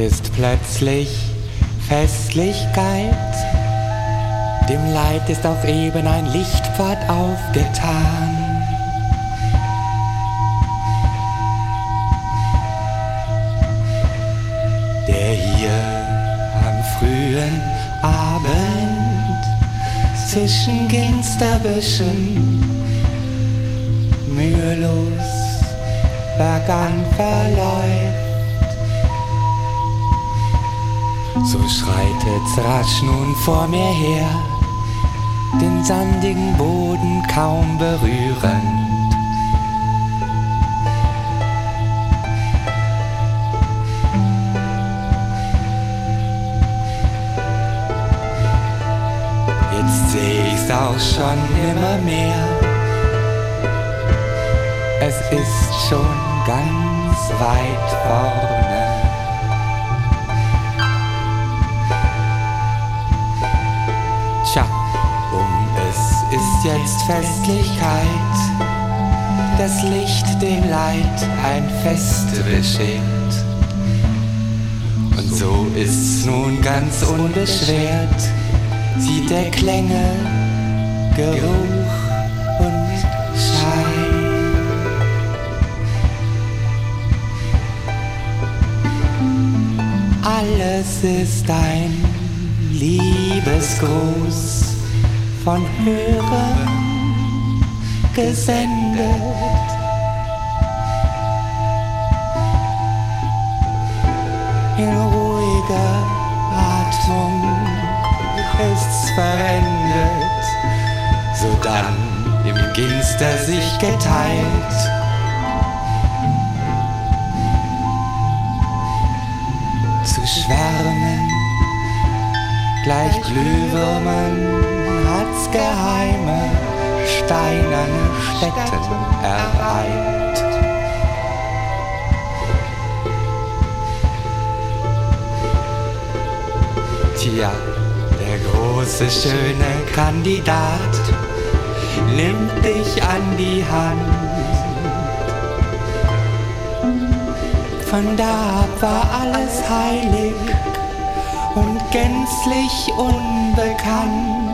ist plötzlich Festlichkeit. Dem Leid ist auch eben ein Lichtpfad aufgetan. Der hier am frühen Abend zwischen Ginsterbüschen mühelos bergan verläuft. So schreitet's rasch nun vor mir her, den sandigen Boden kaum berührend. Jetzt seh ich's auch schon immer mehr. Es ist schon ganz weit vorne. Tja, es ist jetzt Festlichkeit. Das Licht dem Leid ein Fest beschert. Und so ist's nun ganz unbeschwert. Sieht der Klänge, Geruch und Schein. Alles ist ein Liebesgruß von Hörern gesendet. In ruhiger Atmung ist's verendet, sodann im Ginster sich geteilt. Zu schwärmen, gleich Glühwürmern hat's geheime, steinerne Stätten ereilt. Tja, der große, schöne Kandidat nimmt dich an die Hand. Von da ab war alles heilig und gänzlich unbekannt.